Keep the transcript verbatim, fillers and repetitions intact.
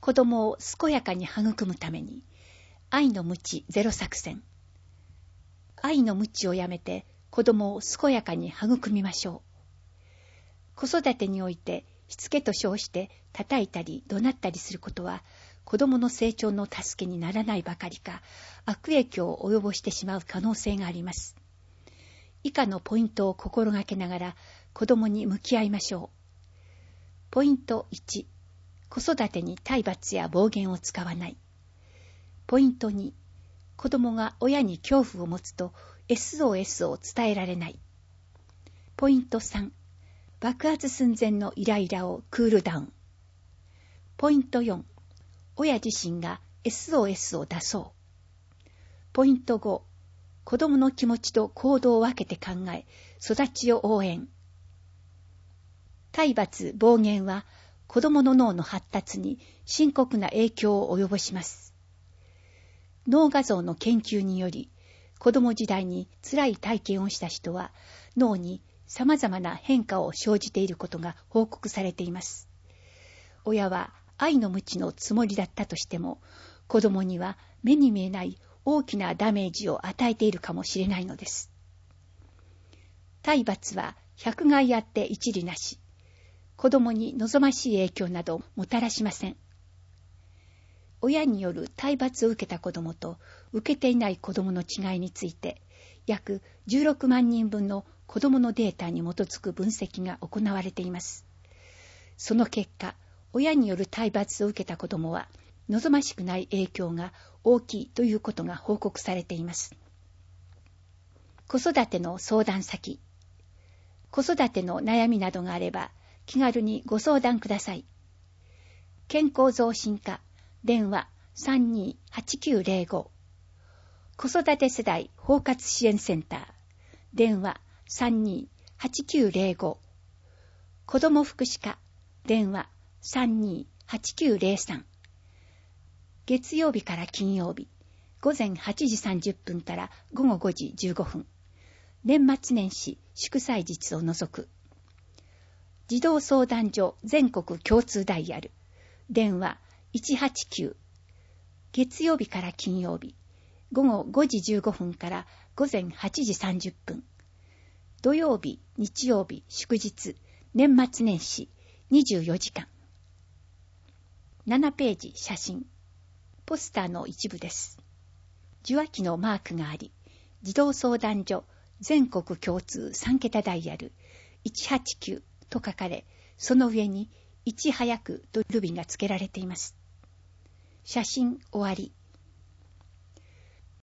子供を健やかに育むために、愛の無知ゼロ作戦。愛の無知をやめて子供を健やかに育みましょう。子育てにおいてしつけと称して叩いたり怒鳴ったりすることは、子供の成長の助けにならないばかりか、悪影響を及ぼしてしまう可能性があります。以下のポイントを心がけながら子供に向き合いましょう。ポイントいち、子育てに体罰や暴言を使わない。ポイントに、子供が親に恐怖を持つと エスオーエス を伝えられない。ポイントさん、爆発寸前のイライラをクールダウン。ポイントよん、親自身が エスオーエス を出そう。ポイントご、子供の気持ちと行動を分けて考え、育ちを応援。体罰、暴言は子供の脳の発達に深刻な影響を及ぼします。脳画像の研究により、子供時代に辛い体験をした人は脳に様々な変化を生じていることが報告されています。親は愛の無知のつもりだったとしても、子供には目に見えない大きなダメージを与えているかもしれないのです。体罰は百害あって一利なし、子供に望ましい影響などもたらしません。親による体罰を受けた子供と受けていない子供の違いについて、約じゅうろくまんにんぶんの子供のデータに基づく分析が行われています。その結果、親による体罰を受けた子供は、望ましくない影響が大きいということが報告されています。子育ての相談先。子育ての悩みなどがあれば、気軽にご相談ください。健康増進課、電話 さんにーはちきゅうゼロご。子育て世代包括支援センター、電話 さんにーはちきゅうゼロご。子ども福祉課、電話 さんにーはちきゅうゼロさん。月曜日から金曜日、午前はちじさんじゅっぷんから午後ごじじゅうごふん。年末年始祝祭日を除く。児童相談所全国共通ダイヤル、電話いちはちきゅう。月曜日から金曜日、午後ごじじゅうごふんから午前はちじさんじゅっぷん。土曜日、日曜日、祝日、年末年始にじゅうよじかん。ななページ写真。ポスターの一部です。受話器のマークがあり、児童相談所全国共通さんけたダイヤルいちはちきゅうと書かれ、その上にいち早くとルビが付けられています。写真終わり。